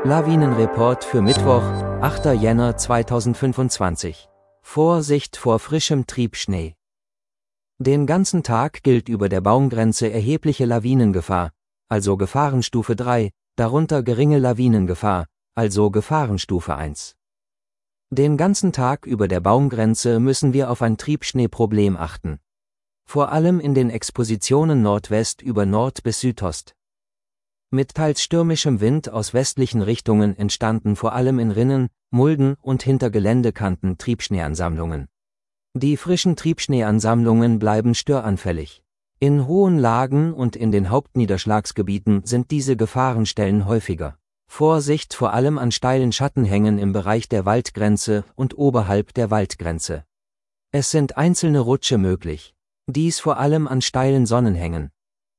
Lawinenreport für Mittwoch, 8. Jänner 2025. Vorsicht vor frischem Triebschnee. Den ganzen Tag gilt über der Baumgrenze erhebliche Lawinengefahr, also Gefahrenstufe 3, darunter geringe Lawinengefahr, also Gefahrenstufe 1. Den ganzen Tag über der Baumgrenze müssen wir auf ein Triebschneeproblem achten. Vor allem in den Expositionen Nordwest über Nord bis Südost. Mit teils stürmischem Wind aus westlichen Richtungen entstanden vor allem in Rinnen, Mulden und hinter Geländekanten Triebschneeansammlungen. Die frischen Triebschneeansammlungen bleiben störanfällig. In hohen Lagen und in den Hauptniederschlagsgebieten sind diese Gefahrenstellen häufiger. Vorsicht vor allem an steilen Schattenhängen im Bereich der Waldgrenze und oberhalb der Waldgrenze. Es sind einzelne Rutsche möglich. Dies vor allem an steilen Sonnenhängen.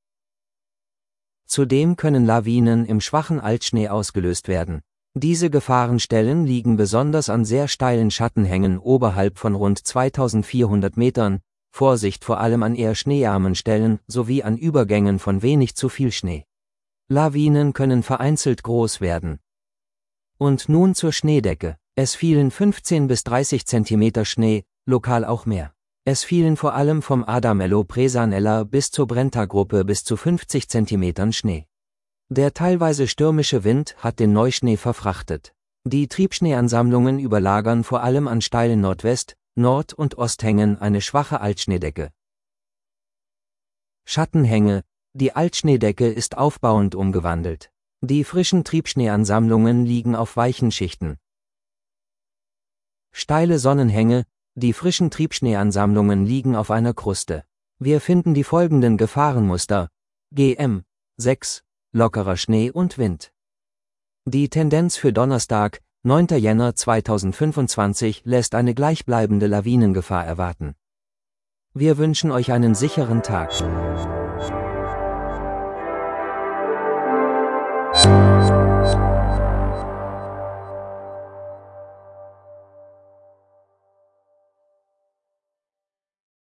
Zudem können Lawinen im schwachen Altschnee ausgelöst werden. Diese Gefahrenstellen liegen besonders an sehr steilen Schattenhängen oberhalb von rund 2400 Metern, Vorsicht vor allem an eher schneearmen Stellen sowie an Übergängen von wenig zu viel Schnee. Lawinen können vereinzelt groß werden. Und nun zur Schneedecke. Es fielen 15 bis 30 Zentimeter Schnee, lokal auch mehr. Es fielen vor allem vom Adamello Presanella bis zur Brenta-Gruppe bis zu 50 Zentimetern Schnee. Der teilweise stürmische Wind hat den Neuschnee verfrachtet. Die Triebschneeansammlungen überlagern vor allem an steilen Nordwest-, Nord- und Osthängen eine schwache Altschneedecke. Schattenhänge. Die Altschneedecke ist aufbauend umgewandelt. Die frischen Triebschneeansammlungen liegen auf weichen Schichten. Steile Sonnenhänge. Die frischen Triebschneeansammlungen liegen auf einer Kruste. Wir finden die folgenden Gefahrenmuster: GM 6, lockerer Schnee und Wind. Die Tendenz für Donnerstag, 9. Jänner 2025 lässt eine gleichbleibende Lawinengefahr erwarten. Wir wünschen euch einen sicheren Tag.